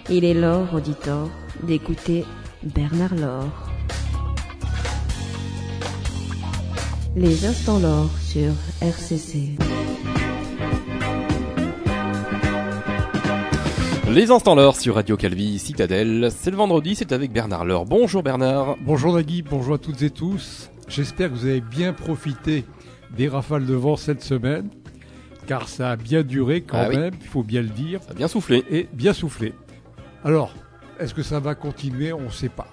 Il est l'heure, auditeur, d'écouter Bernard Laure. Les instants Laure sur RCC. Les instants Laure sur Radio Calvi, Citadelle. C'est le vendredi, c'est avec Bernard Laure. Bonjour Bernard. Bonjour Nagui, bonjour à toutes et tous. J'espère que vous avez bien profité des rafales de vent cette semaine, car ça a bien duré quand même, il faut bien le dire. Ça a bien soufflé. Et bien soufflé. Alors, est-ce que ça va continuer? On ne sait pas.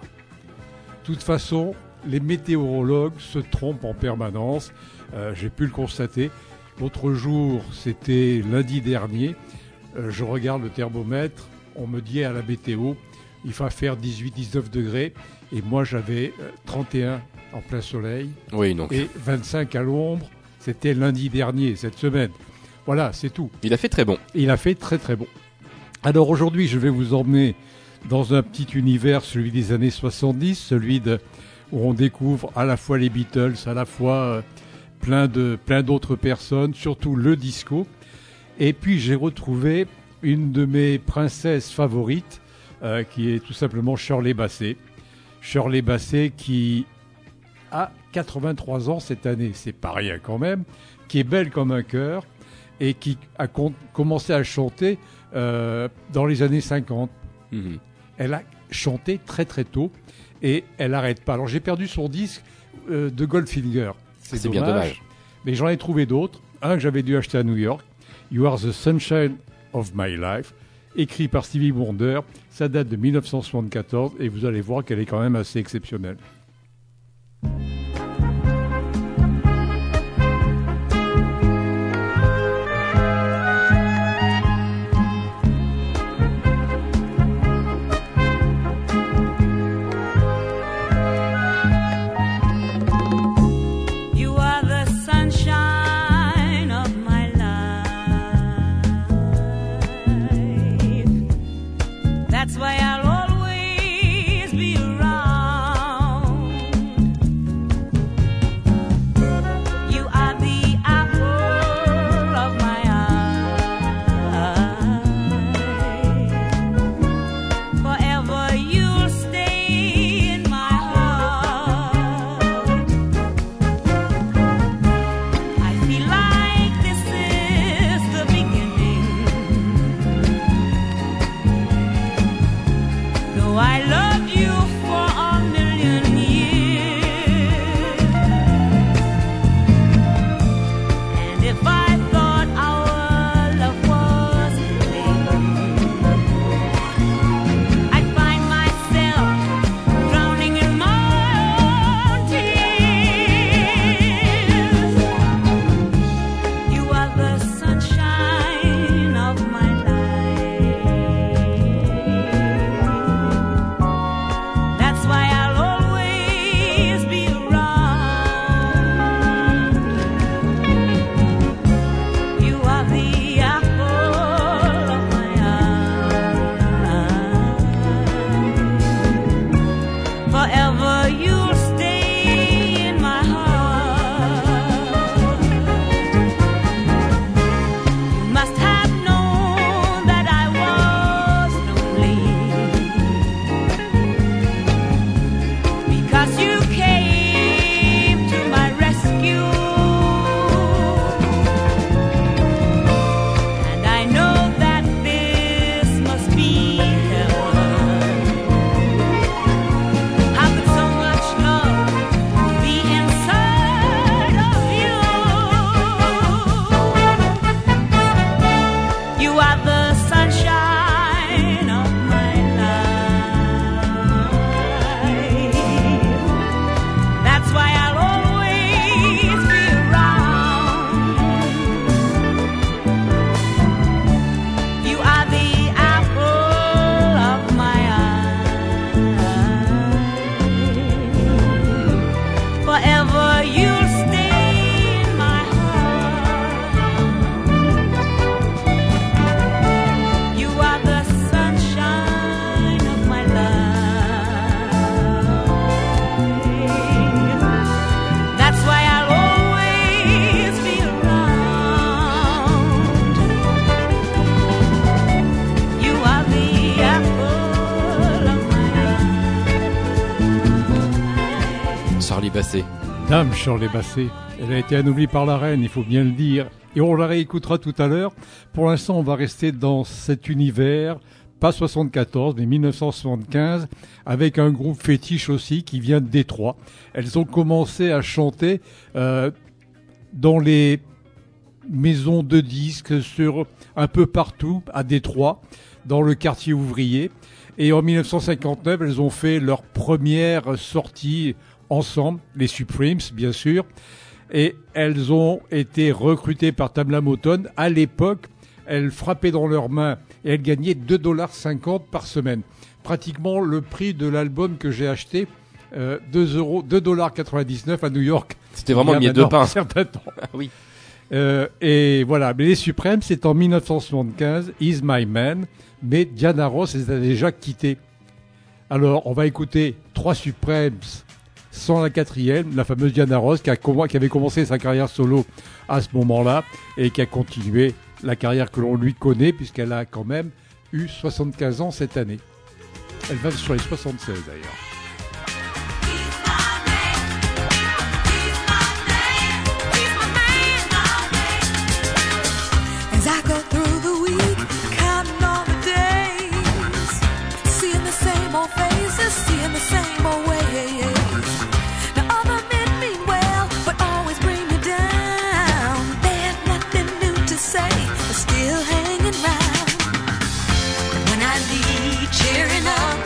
De toute façon, les météorologues se trompent en permanence. J'ai pu le constater. L'autre jour, c'était lundi dernier, je regarde le thermomètre, on me dit à la météo, il va faire 18-19 degrés, et moi j'avais 31 en plein soleil, et 25 à l'ombre, c'était lundi dernier, cette semaine. Voilà, c'est tout. Il a fait très bon. Il a fait très très bon. Alors aujourd'hui, je vais vous emmener dans un petit univers, celui des années 70, celui où on découvre à la fois les Beatles, à la fois plein d'autres personnes, surtout le disco. Et puis j'ai retrouvé une de mes princesses favorites, qui est tout simplement Shirley Bassey. Shirley Bassey qui a 83 ans cette année, c'est pas rien quand même, qui est belle comme un cœur et qui a commencé à chanter dans les années 50. Mmh. Elle a chanté très très tôt et elle n'arrête pas. Alors j'ai perdu son disque de Goldfinger. C'est bien dommage. Mais j'en ai trouvé d'autres. Un que j'avais dû acheter à New York. You Are the Sunshine of My Life, écrit par Stevie Wonder. Ça date de 1974 et vous allez voir qu'elle est quand même assez exceptionnelle. That's why I'll always be around. Basset. Dame Shirley Bassey. Elle a été anoblie par la reine, il faut bien le dire. Et on la réécoutera tout à l'heure. Pour l'instant, on va rester dans cet univers, pas 74, mais 1975, avec un groupe fétiche aussi qui vient de Détroit. Elles ont commencé à chanter dans les maisons de disques, sur un peu partout à Détroit, dans le quartier ouvrier. Et en 1959, elles ont fait leur première sortie ensemble, les Supremes, bien sûr. Et elles ont été recrutées par Tamla Motown. À l'époque, elles frappaient dans leurs mains et elles gagnaient $2,50 par semaine. Pratiquement le prix de l'album que j'ai acheté, $2,99 à New York. C'était vraiment le miel de pain. Un certain temps. Oui. Et voilà, mais les Supremes, c'est en 1975, He's My Man, mais Diana Ross les a déjà quittés. Alors, on va écouter 3 Supremes sans la quatrième, la fameuse Diana Ross, qui avait commencé sa carrière solo à ce moment-là, et qui a continué la carrière que l'on lui connaît, puisqu'elle a quand même eu 75 ans cette année. Elle va sur les 76 d'ailleurs. Cheering up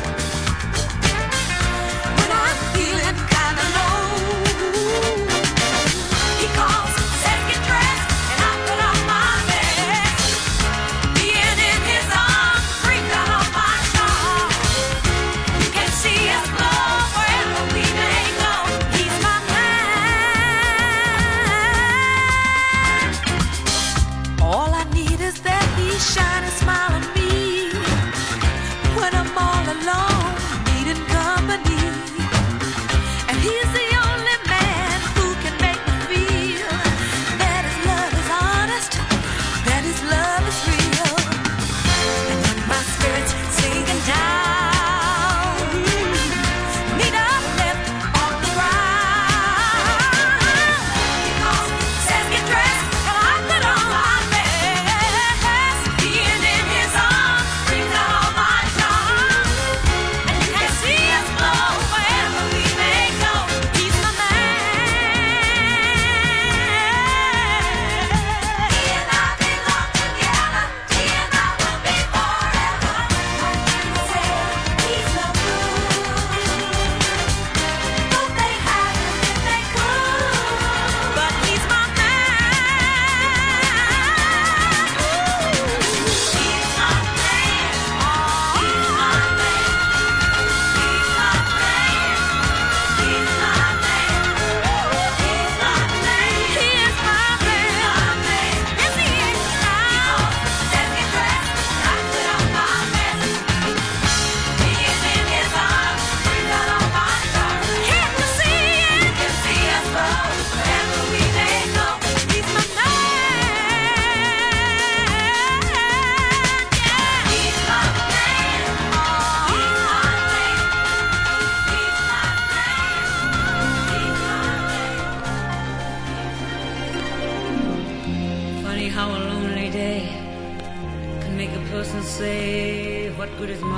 person say, what good is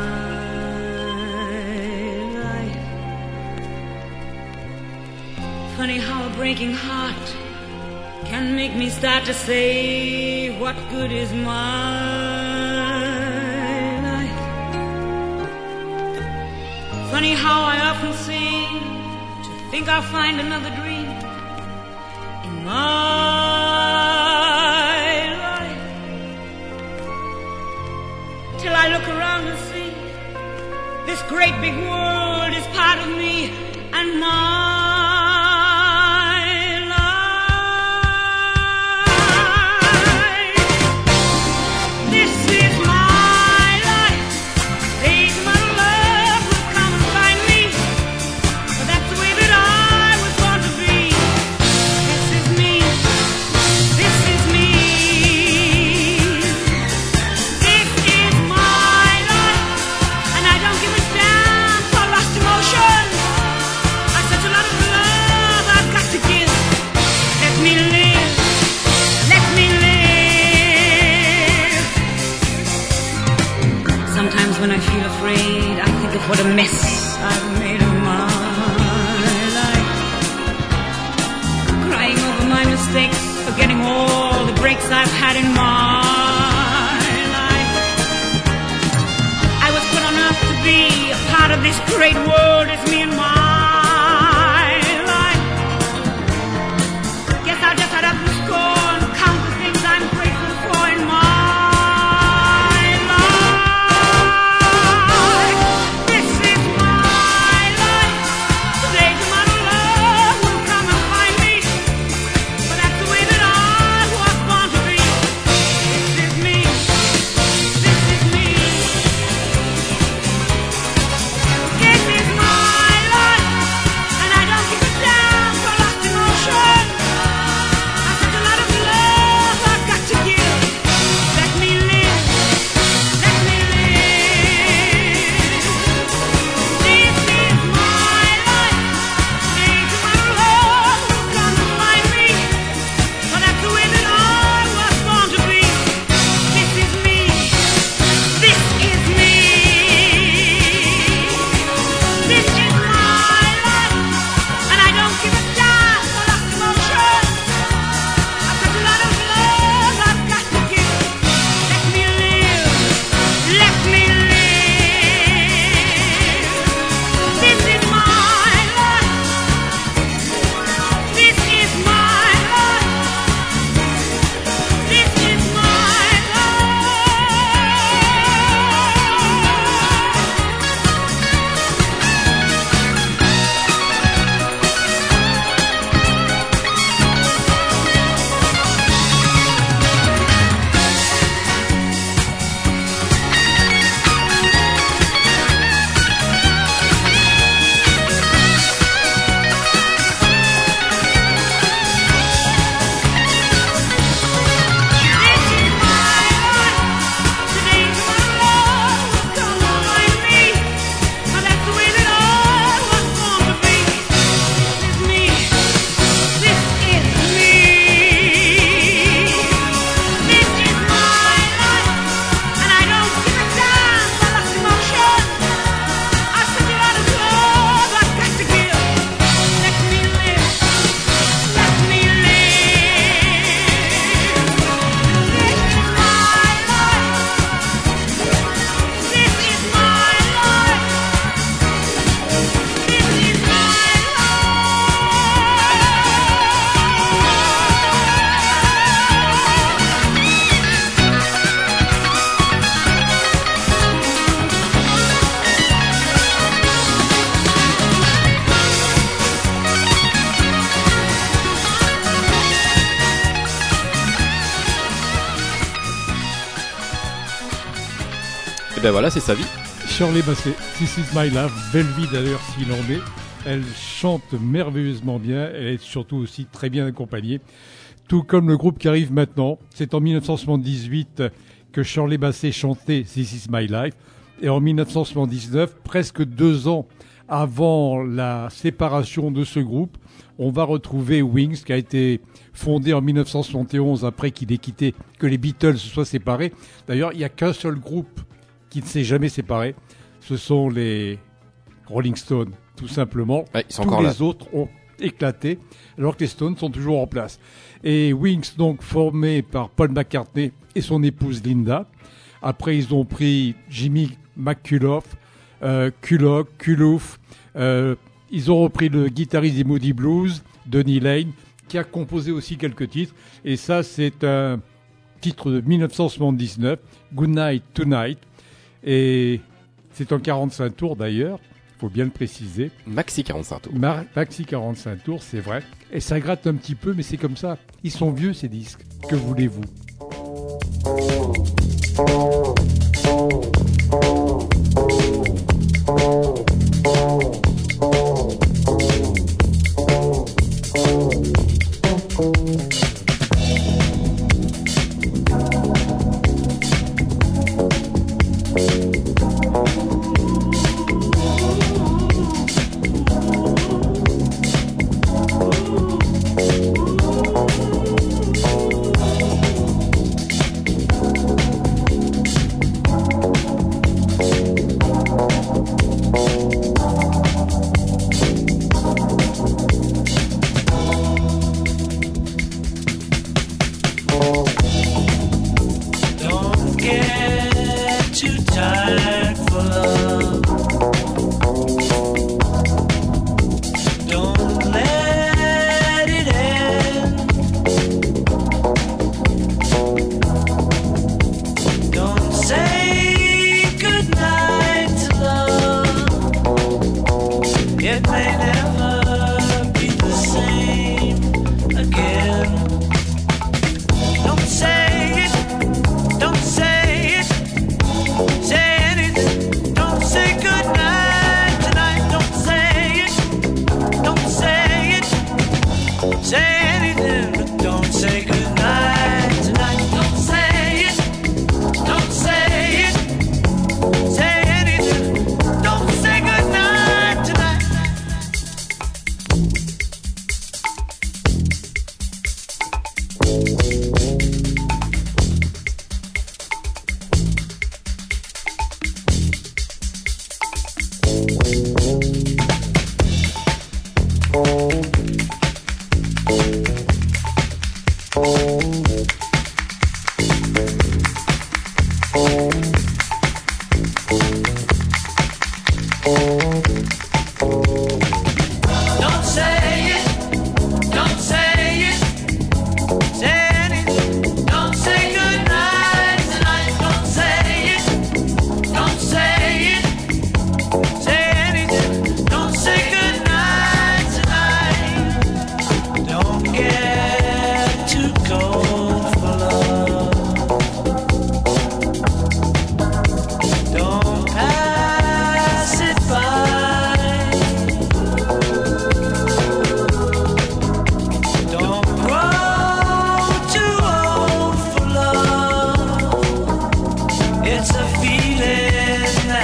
my life? Funny how a breaking heart can make me start to say, what good is my life? Funny how I often seem to think I'll find another dream in my life, till I look around and see this great big world is part of me and mine. Such a lot Sometimes when I feel afraid, I think of what a mess I've made of my life. Crying over my mistakes, forgetting all the breaks I've had in my life. I was put on earth to be a part of this great world. It's me and my life. Guess I'll just add up the score and count the things I'm grateful for in my Et ben voilà, c'est sa vie. Shirley Bassey, This Is My Life, belle vie d'ailleurs s'il en est. Elle chante merveilleusement bien, elle est surtout aussi très bien accompagnée. Tout comme le groupe qui arrive maintenant, c'est en 1978 que Shirley Bassey chantait This Is My Life. Et en 1979, presque 2 ans avant la séparation de ce groupe, on va retrouver Wings, qui a été fondé en 1971 après qu'il ait quitté, que les Beatles se soient séparés. D'ailleurs, il n'y a qu'un seul groupe qui ne s'est jamais séparé. Ce sont les Rolling Stones, tout simplement. Ouais, ils sont tous encore les là. autres ont éclaté, alors que les Stones sont toujours en place. Et Wings, donc, formé par Paul McCartney et son épouse Linda. Après, ils ont pris Jimmy McCullough, Cullough. Ils ont repris le guitariste des Moody Blues, Donny Lane, qui a composé aussi quelques titres. Et ça, c'est un titre de 1979, Good Night Tonight. Et c'est en 45 tours d'ailleurs, il faut bien le préciser. Maxi 45 tours. Maxi 45 tours, c'est vrai. Et ça gratte un petit peu, mais c'est comme ça. Ils sont vieux ces disques. Que voulez-vous ?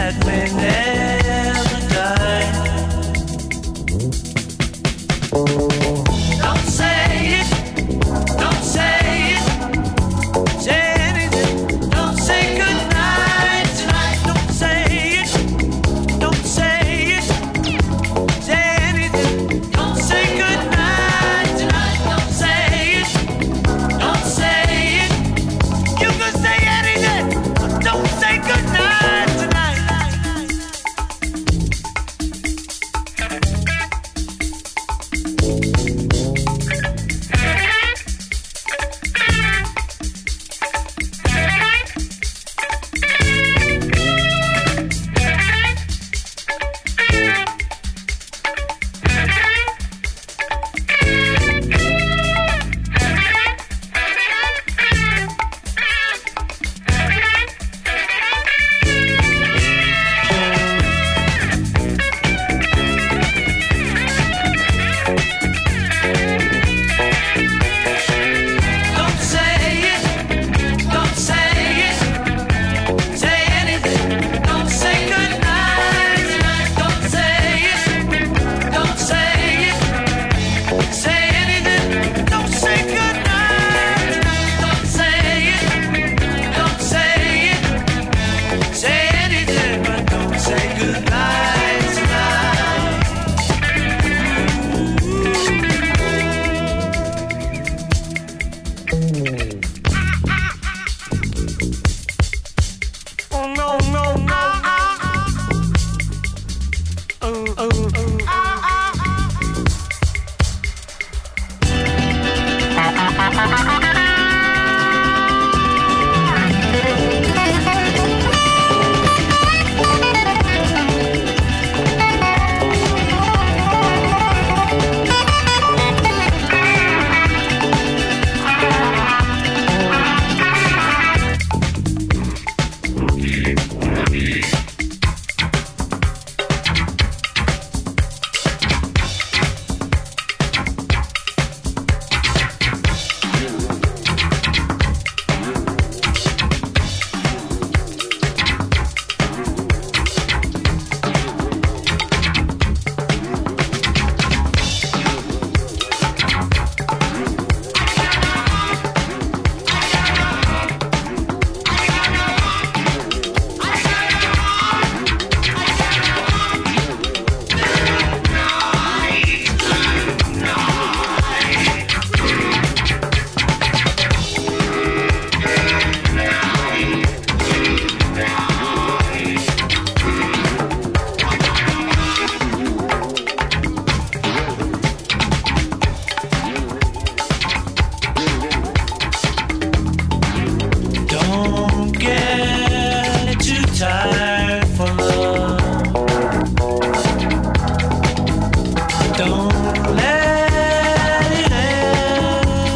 that may never die. Don't say it, don't say it, say anything. Don't say goodnight tonight. Don't say it, don't say it, say anything. Don't say goodnight tonight. Don't say it, don't say it. You can say anything, but don't say goodnight tonight. Don't say it, don't say it, say anything. Don't say goodnight tonight. Don't say it, don't say it, say anything. Don't say goodnight tonight. Don't say it, don't say it, say anything, but don't say goodnight tonight. Oh no, no, no. Don't get too tired for love. Don't let it end.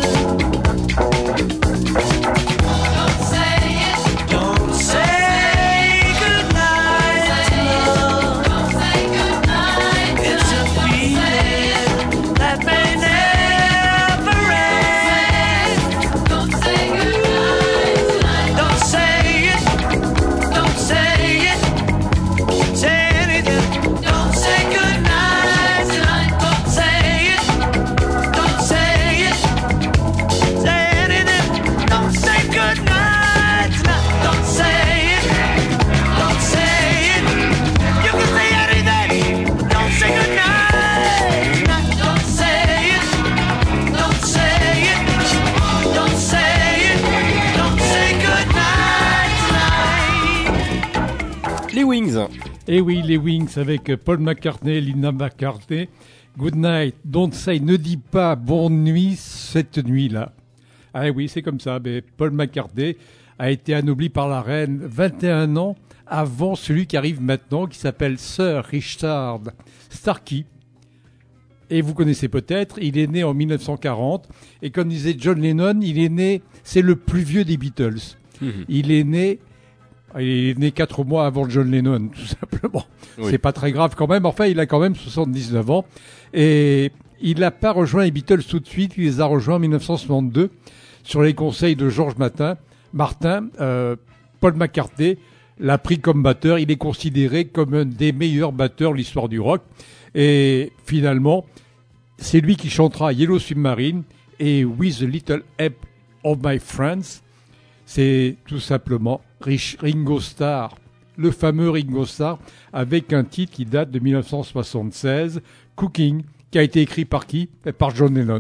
Don't say it. Don't say goodnight to love. Don't say goodnight. It's a feeling that may never end. Don't say goodnight tonight. Don't say it. Don't say it. Say anything. Don't say goodnight tonight. Don't say it. Don't say it. Say anything. Don't say goodnight tonight. Don't say it. Don't say it. You can say anything. Don't say goodnight tonight. Don't say it. Don't say it. Don't say it. Don't say goodnight tonight. Les Wings. Et oui, les Wings avec Paul McCartney, Linda McCartney. Good night, don't say, ne dis pas bonne nuit cette nuit-là. Ah oui, c'est comme ça. Mais Paul McCartney a été anobli par la reine 21 ans avant celui qui arrive maintenant, qui s'appelle Sir Richard Starkey. Et vous connaissez peut-être, il est né en 1940. Et comme disait John Lennon, il est né, c'est le plus vieux des Beatles. Il est né 4 mois avant John Lennon, tout simplement. Oui. C'est pas très grave quand même. Enfin, il a quand même 79 ans. Et il n'a pas rejoint les Beatles tout de suite. Il les a rejoints en 1962 sur les conseils de George Martin. Paul McCartney l'a pris comme batteur. Il est considéré comme un des meilleurs batteurs de l'histoire du rock. Et finalement, c'est lui qui chantera Yellow Submarine et With a Little Help of My Friends. C'est tout simplement Ringo Starr, le fameux Ringo Starr, avec un titre qui date de 1976, Cooking, qui a été écrit par qui ? Par John Lennon.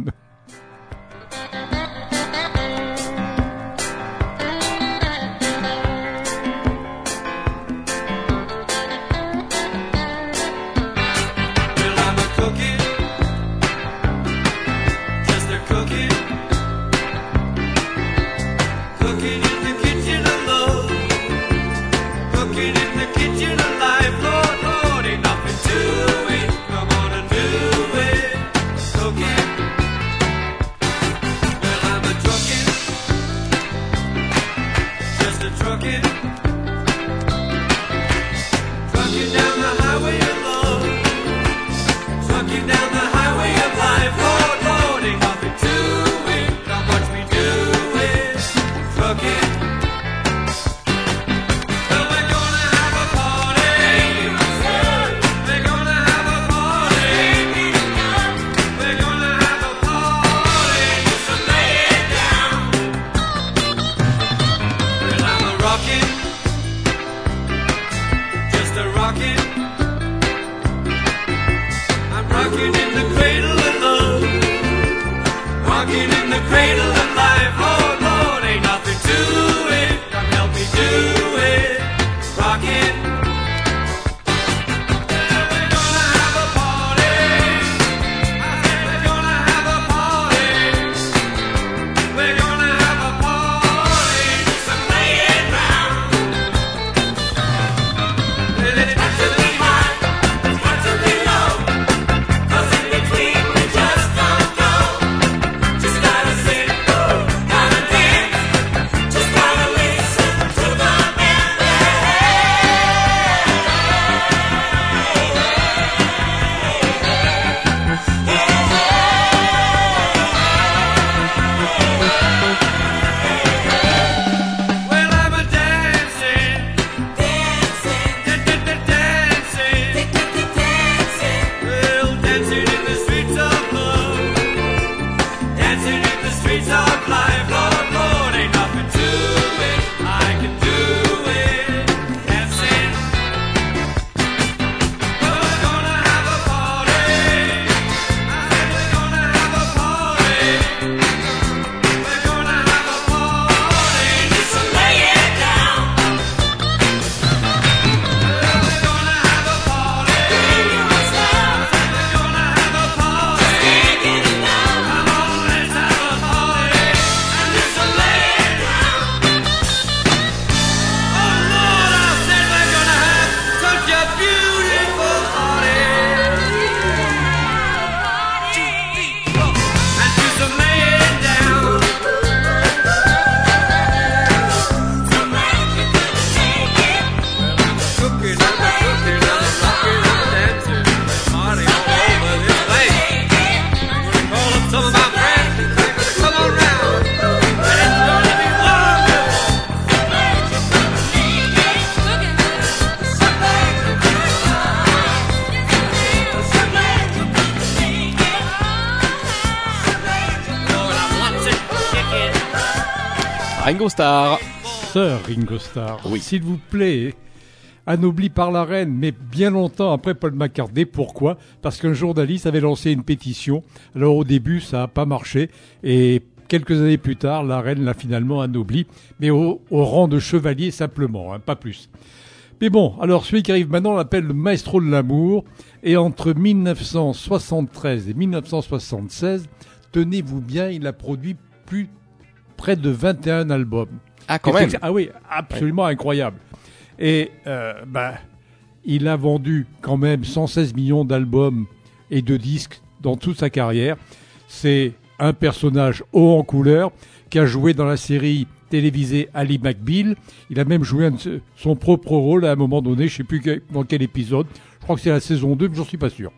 Ringo Starr. Sir Ringo Starr. Oui. S'il vous plaît, anobli par la reine, mais bien longtemps après Paul McCartney. Pourquoi ? Parce qu'un journaliste avait lancé une pétition. Alors au début, ça n'a pas marché. Et quelques années plus tard, la reine l'a finalement anobli, mais au rang de chevalier simplement, hein, pas plus. Mais bon, alors celui qui arrive maintenant, on l'appelle le maestro de l'amour. Et entre 1973 et 1976, tenez-vous bien, il a produit près de 21 albums. Ah, quand même. Ah oui, absolument incroyable. Et il a vendu quand même 116 millions d'albums et de disques dans toute sa carrière. C'est un personnage haut en couleur qui a joué dans la série télévisée Ali McBeal. Il a même joué son propre rôle à un moment donné, je ne sais plus dans quel épisode. Je crois que c'est la saison 2, mais j'en suis pas sûr.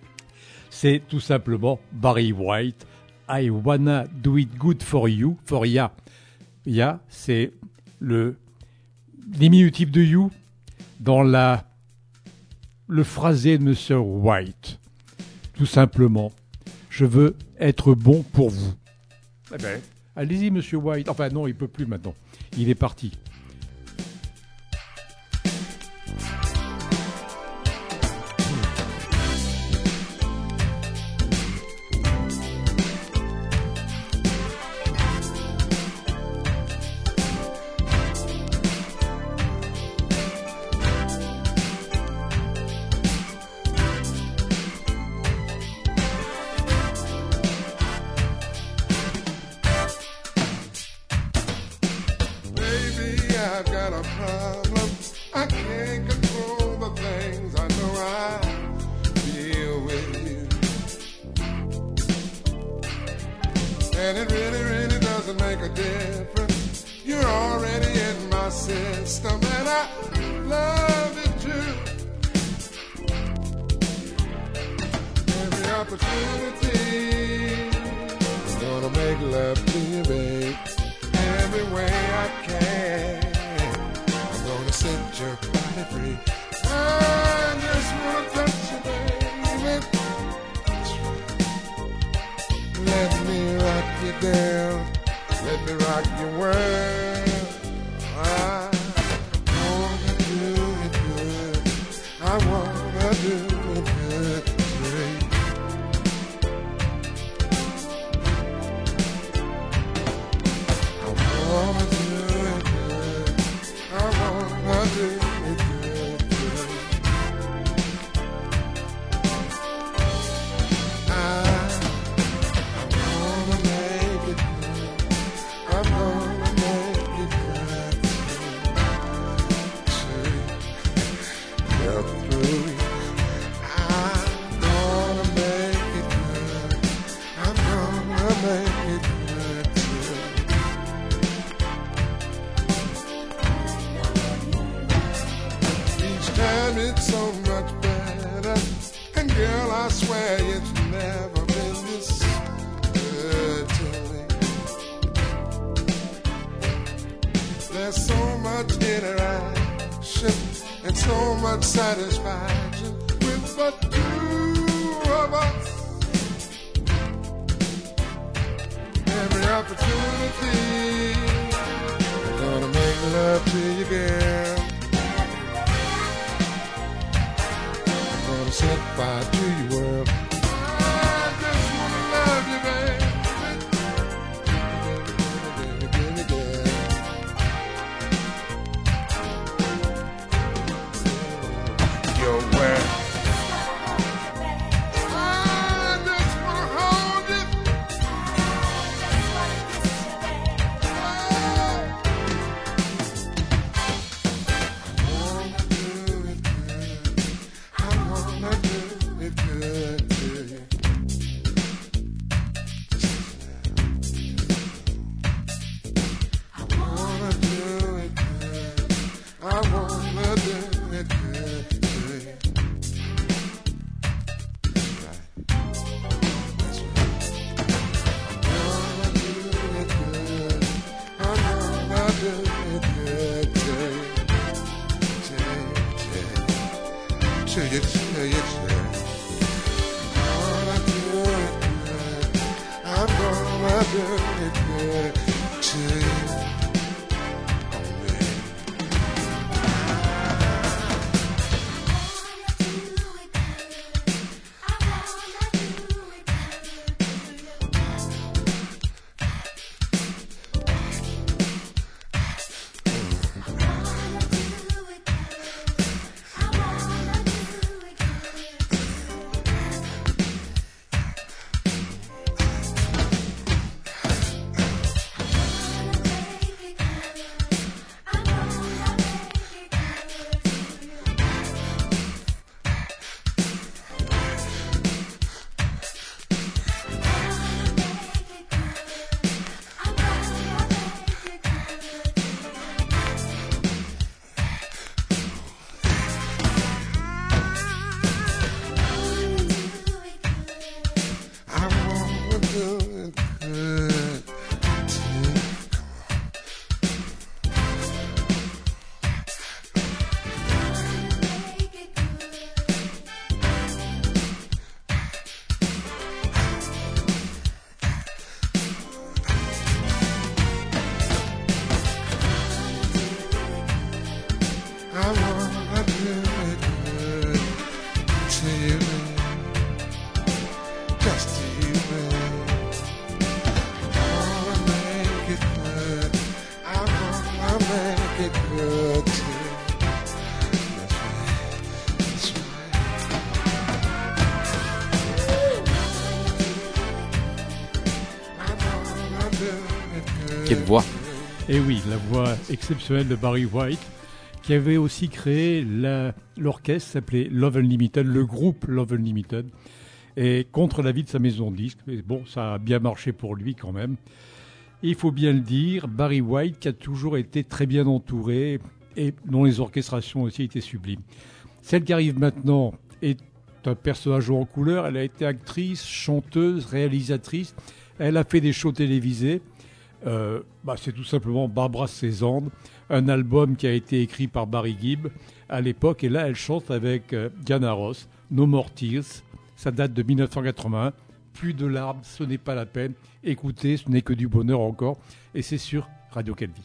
C'est tout simplement Barry White. I wanna do it good for you, for ya. Ya, c'est le diminutif de You dans le phrasé de Mr. White. Tout simplement, je veux être bon pour vous. Eh ben, allez-y, Monsieur White. Enfin non, il peut plus maintenant. Il est parti. Satisfaction with the two of us. Every opportunity, I'm gonna make love to you, girl. I'm gonna set fire to your world. I just wanna love you, baby. Quelle voix! Et oui, la voix exceptionnelle de Barry White, qui avait aussi créé l'orchestre s'appelait Love Unlimited, le groupe Love Unlimited, et contre l'avis de sa maison de disques. Mais bon, ça a bien marché pour lui quand même. Et il faut bien le dire, Barry White qui a toujours été très bien entouré et dont les orchestrations aussi étaient sublimes. Celle qui arrive maintenant est un personnage en couleur. Elle a été actrice, chanteuse, réalisatrice. Elle a fait des shows télévisés. C'est tout simplement Barbra Streisand, un album qui a été écrit par Barry Gibb à l'époque. Et là, elle chante avec Diana Ross, No More Tears. Ça date de 1981. Plus de larmes, ce n'est pas la peine. Écoutez, ce n'est que du bonheur encore. Et c'est sur Radio Calvi.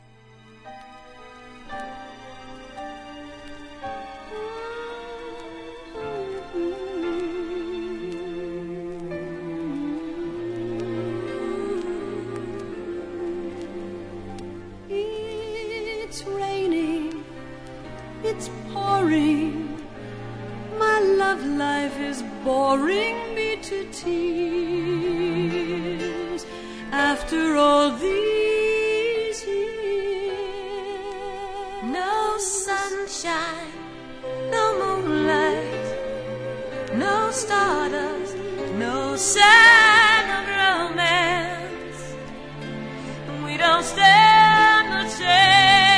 It's raining, it's pouring. My love life is boring me to tears. After all these years, no sunshine, no moonlight, no stardust, no sign of romance. We don't stand a chance.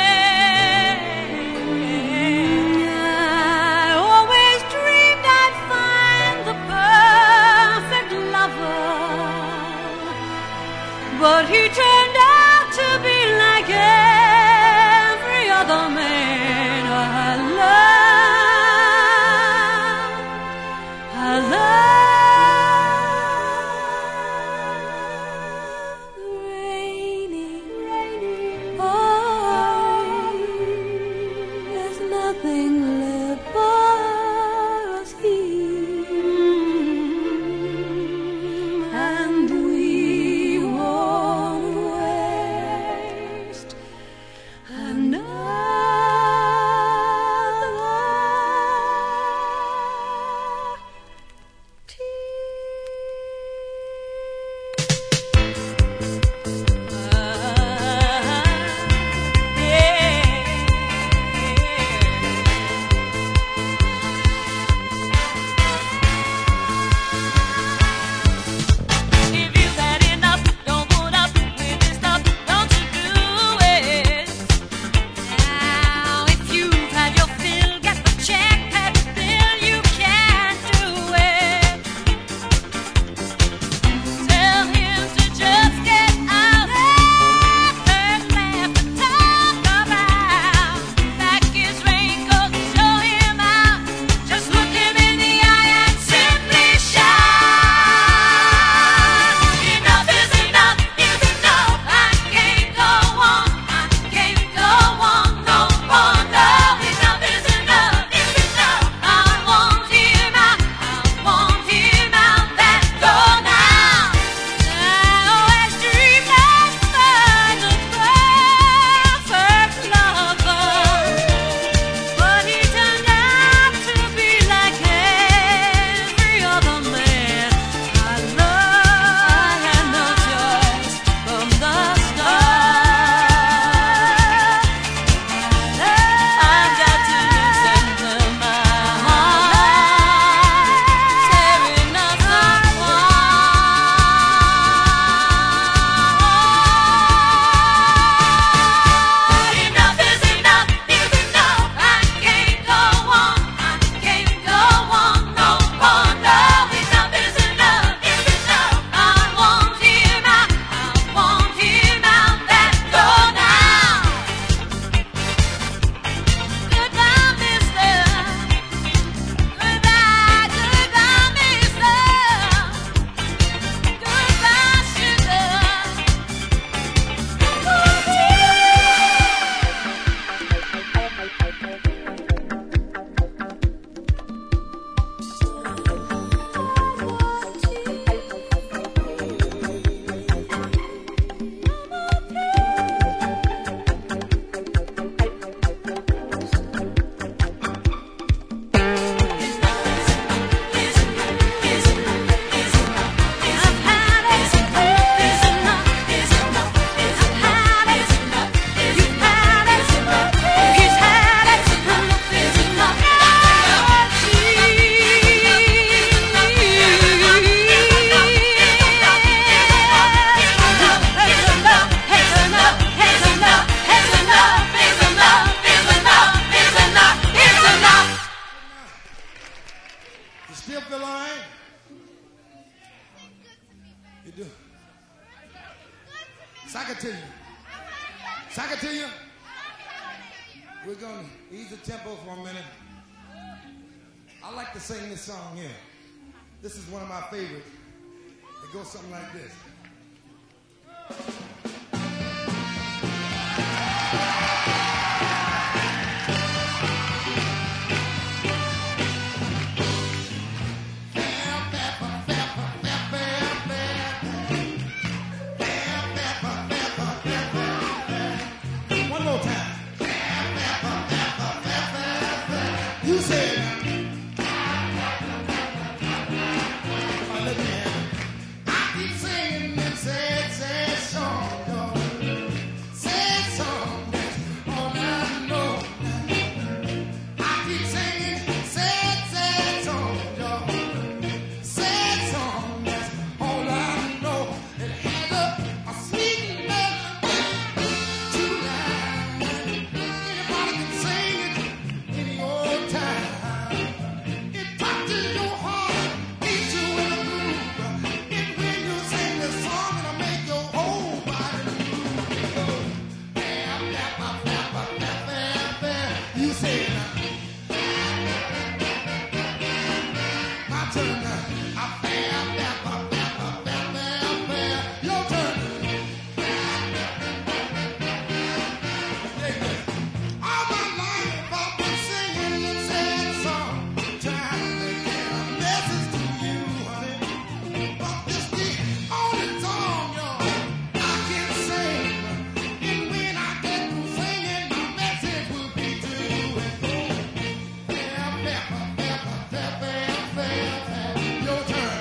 But he turned out to be like every other man I love. Rainy, oh, there's nothing left but us here, and we won't waste another tear. feel all right? You do? Sakatilla. Sakatilla? We're going to ease the tempo for a minute. I like to sing this song here. This is one of my favorites. It goes something like this. One more time. You say it. Let me have it. I keep singing and sad song, y'all. Sad song, that's all I know. I keep singing sad song, y'all. Sad song, that's all I know. It had a sweet melody tonight. Anybody can sing it any old time. It touches your heart, keeps you in a groove. And when you sing this song, it'll make your whole body move. Bam, bam, bam, bam, bam, bam, bam. You say it now. My turn now. I bam, bam, bam, bam, bam, bam, bam. Your turn. All my life I've been singing this sad song, trying to get a message to you, honey. But this the only song, y'all, I can sing. And when I get through singing, my message will be to you and go. Bam, bam, bam, bam, bam, bam, bam. Your turn.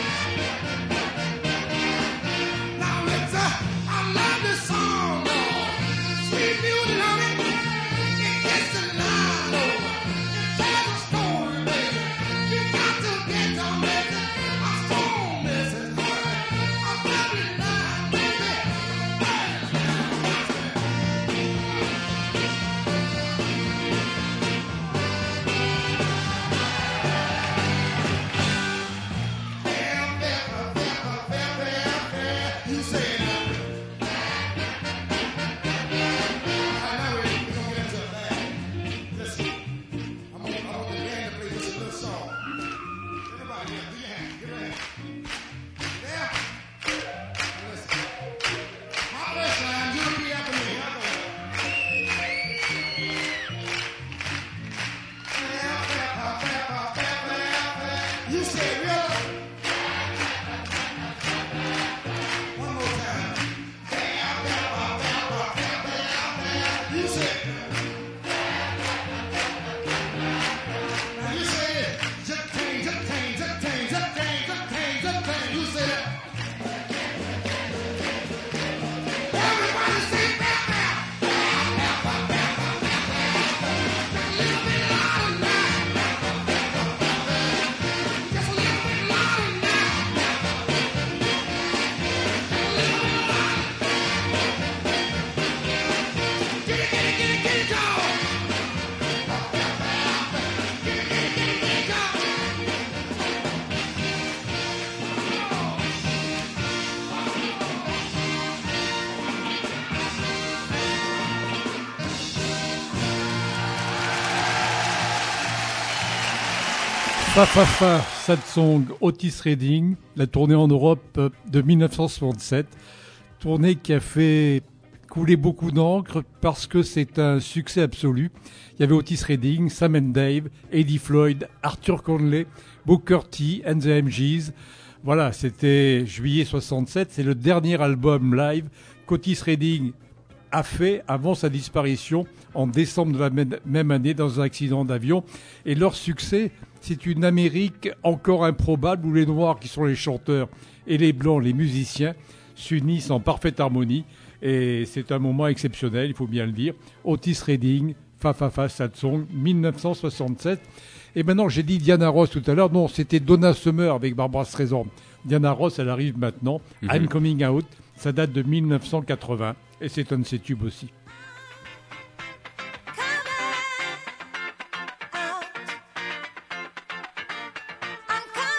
Now it's I love this song, y'all. Sweet music, honey. It gets the line over. It tells a story, baby. You got to get your message. A strong message, honey. A very line, baby. Bam, bam, bam, bam, bam, bam. You say it now. Now we're gonna get into a bag. Listen, I want the band to play just a little song. Everybody, yeah, do your hand, give it a hand. Yeah. Now listen. My first line, you repeat after me. I'll go. Bam, bam, bam, bam, bam, bam. You say it real. One more time. Bam, bam, bam, bam, bam, bam, bam. You say it. Now you say it. Jut-tang, jut-tang, jut-tang, jut-tang, jut-tang, jut-tang. You say it. Everybody say bam, bam. Bam, bam, bam, bam, bam, bam, bam. Just a little bit louder now. Bam, bam, bam, bam, bam, bam. Just a little bit louder now. Get it, y'all. Get it, y'all. Fa fa fa, sad song, Otis Redding, la tournée en Europe de 1967, tournée qui a fait couler beaucoup d'encre parce que c'est un succès absolu. Il y avait Otis Redding, Sam and Dave, Eddie Floyd, Arthur Conley, Booker T and the MGs. Voilà, c'était juillet 67, c'est le dernier album live qu'Otis Redding a fait avant sa disparition en décembre de la même année dans un accident d'avion. Et leur succès, c'est une Amérique encore improbable où les Noirs, qui sont les chanteurs, et les Blancs, les musiciens, s'unissent en parfaite harmonie. Et c'est un moment exceptionnel, il faut bien le dire. Otis Redding, Fa Fa Fa Sad Song, 1967. Et maintenant, j'ai dit Diana Ross tout à l'heure. Non, c'était Donna Summer avec Barbra Streisand. Diana Ross, elle arrive maintenant. I'm Coming Out, ça date de 1980. Et c'est un de ses tubes aussi. I'm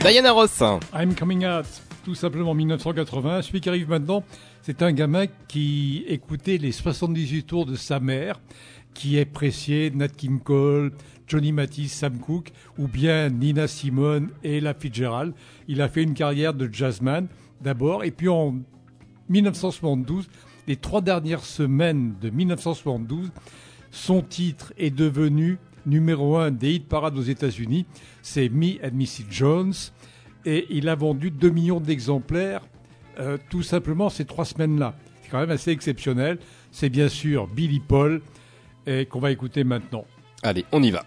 Diana Ross. I'm Coming Out, tout simplement 1980. Celui qui arrive maintenant, c'est un gamin qui écoutait les 78 tours de sa mère, qui appréciait Nat King Cole, Johnny Mathis, Sam Cooke, ou bien Nina Simone et Ella Fitzgerald. Il a fait une carrière de jazzman d'abord, et puis en 1972, les 3 dernières semaines de 1972, son titre est devenu numéro 1 des hit parades aux États-Unis. C'est Me and Mrs. Jones, et il a vendu 2 millions d'exemplaires tout simplement ces 3 semaines-là. C'est quand même assez exceptionnel. C'est bien sûr Billy Paul, et qu'on va écouter maintenant. Allez, on y va.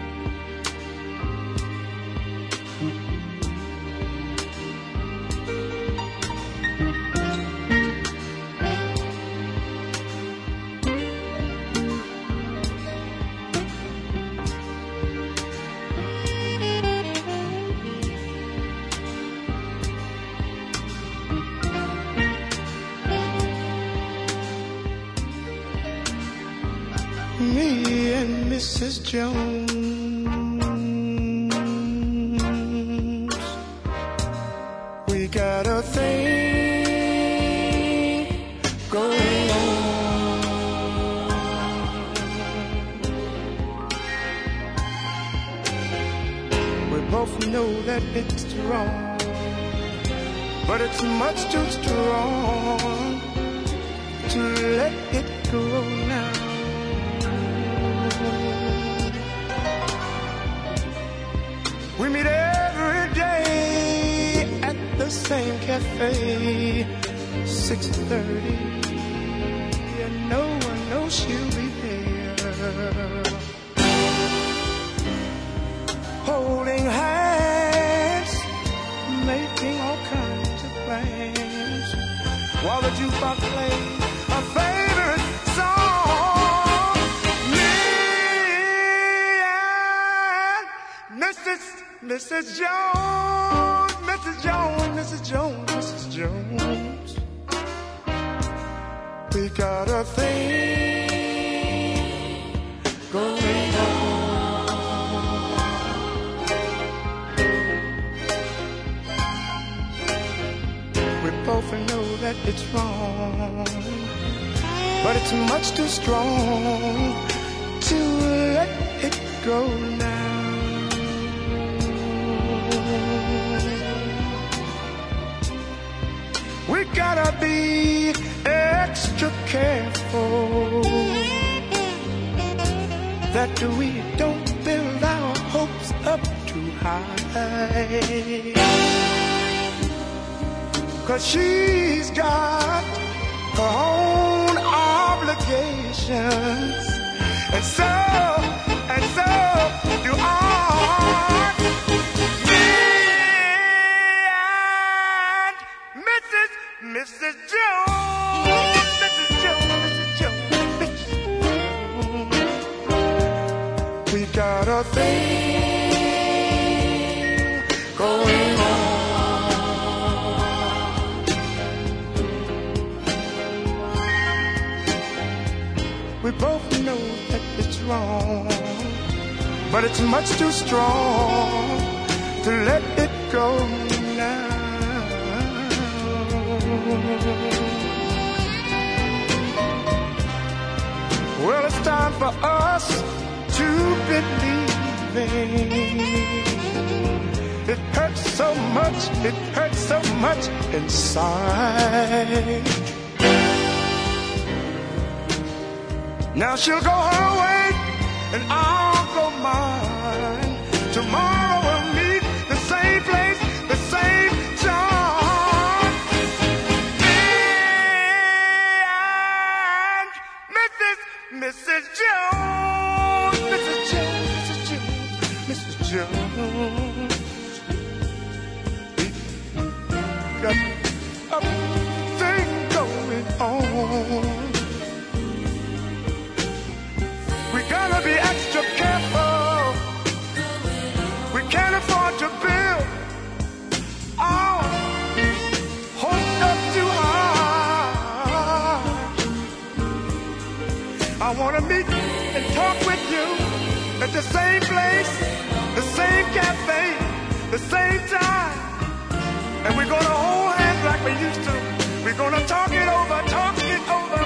Me and Mrs. Jones, we got a thing going on. We both know that it's wrong, but it's much too strong to let it go now. We meet every day at the same cafe, 6:30, and no one knows she'll be there. Holding hands, making all kinds of plans, while the jukebox plays our favorite song. Me and Mrs. Jones, Mrs. Jones, Mrs. Jones, Mrs. Jones, we got a thing going on. We both know that it's wrong, but it's much too strong to let it go now. We gotta be extra careful that we don't build our hopes up too high, 'cause she's got her own obligations, and so do I. Mrs. Jones, Mrs. Jones, Mrs. Jones, Mrs. Jones, we got a thing going on. We both know that it's wrong, but it's much too strong to let it go now. Well, it's time for us to believe. It hurts so much inside. Now she'll go her way and I'll go mine. Tomorrow we'll meet the same place, the same time. Me and Mrs. Jones, Mrs. Jones, Mrs. Jones, Mrs. Jones, we got a thing going on. We gotta be extra careful. We can't afford to build our hopes up too high. I wanna meet and talk with you at the same place, the same cafe, the same time. And we're gonna hold hands like we used to. We're gonna talk it over, talk it over.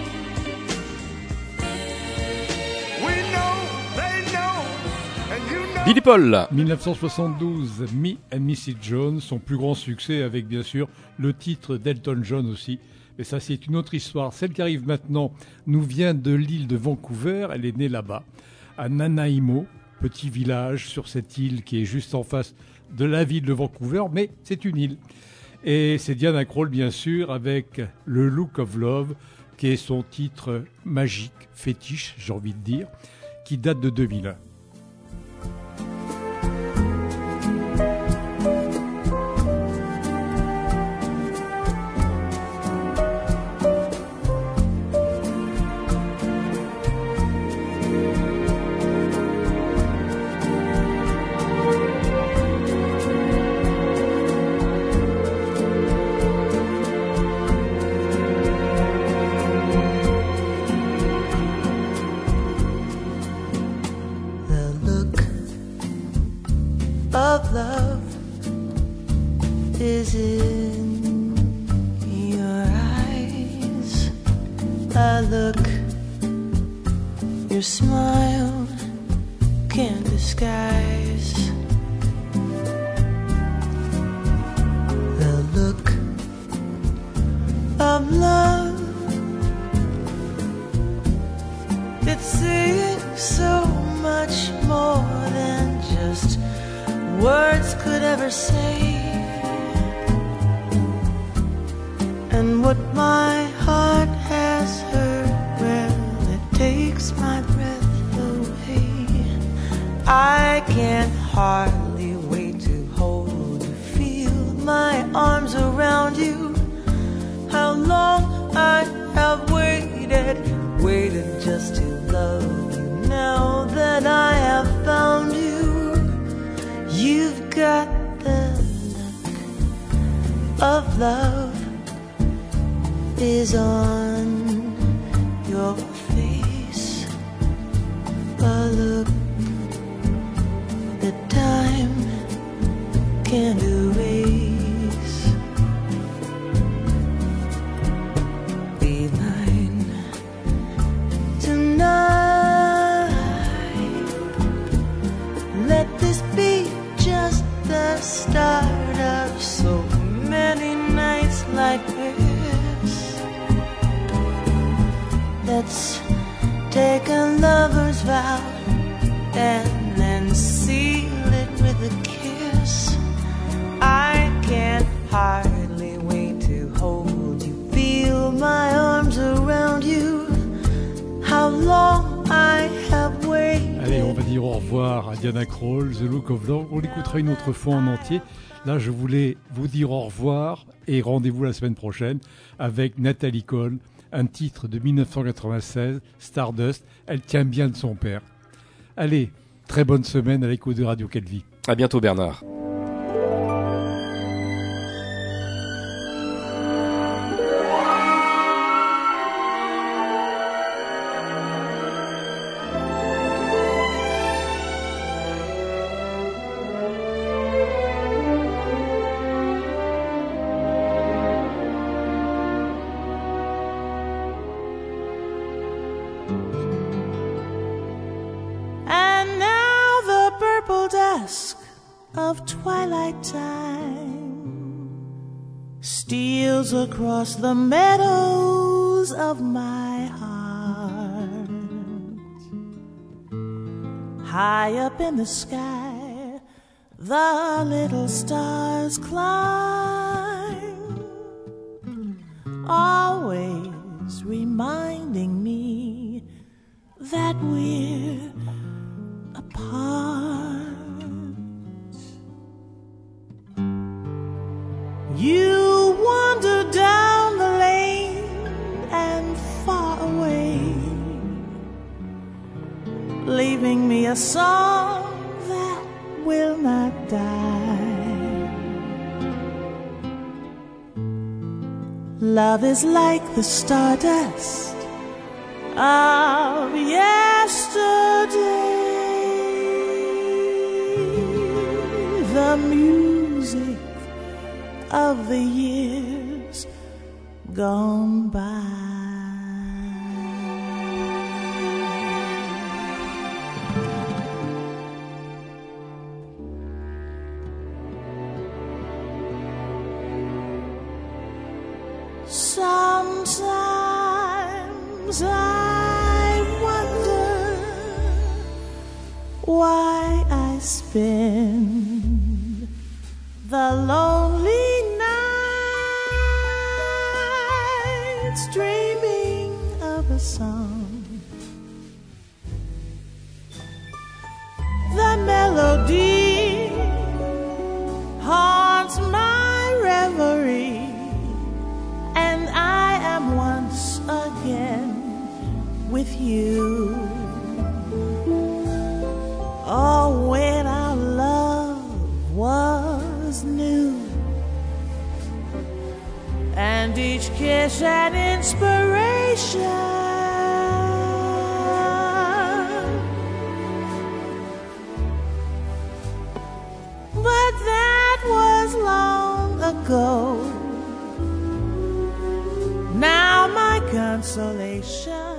We know, they know, and you know. Billy Paul. 1972, Me and Mrs. Jones, son plus grand succès avec bien sûr le titre d'Elton John aussi. Mais ça c'est une autre histoire. Celle qui arrive maintenant nous vient de l'île de Vancouver, elle est née là-bas, à Nanaimo, petit village sur cette île qui est juste en face de la ville de Vancouver, mais c'est une île. Et c'est Diana Krall bien sûr avec le Look of Love qui est son titre magique, fétiche j'ai envie de dire, qui date de 2001. Of love is in your eyes. A look your smile can't disguise. The look of love, it's saying so much more than just words could ever say. And what my heart has heard, well, it takes my breath away. I can't hardly wait to hold you, feel my arms around you. How long I have waited just to love you. Now that I have found you, you've got the look of love is on your face. A look that time can't erase. Be mine tonight. Let this be just the start of so many nights like this. Let's take a lover's vow and then seal it with a kiss. I can't hardly wait to hold you, feel my arms around you. How long I have waited. Allez, on va dire au revoir à Diana Krall, The Look of Love. On l'écoutera une autre fois en entier. Là, je voulais vous dire au revoir et rendez-vous la semaine prochaine avec Natalie Cole, un titre de 1996, Stardust. Elle tient bien de son père. Allez, très bonne semaine à l'écoute de Radio Calvi. À bientôt Bernard. And now the purple dusk of twilight time steals across the meadows of my heart. High up in the sky, the little stars climb, always reminding me that we're apart. You wander down the lane and far away, leaving me a song that will not die. Love is like the stardust of yesterday. the music of the years gone by. Sometimes I wonder why I spend the lonely nights dreaming of a song. The melody haunts my reverie, and I am once again with you. Oh, when our love was new, and each kiss an inspiration. But that was long ago. Now my consolation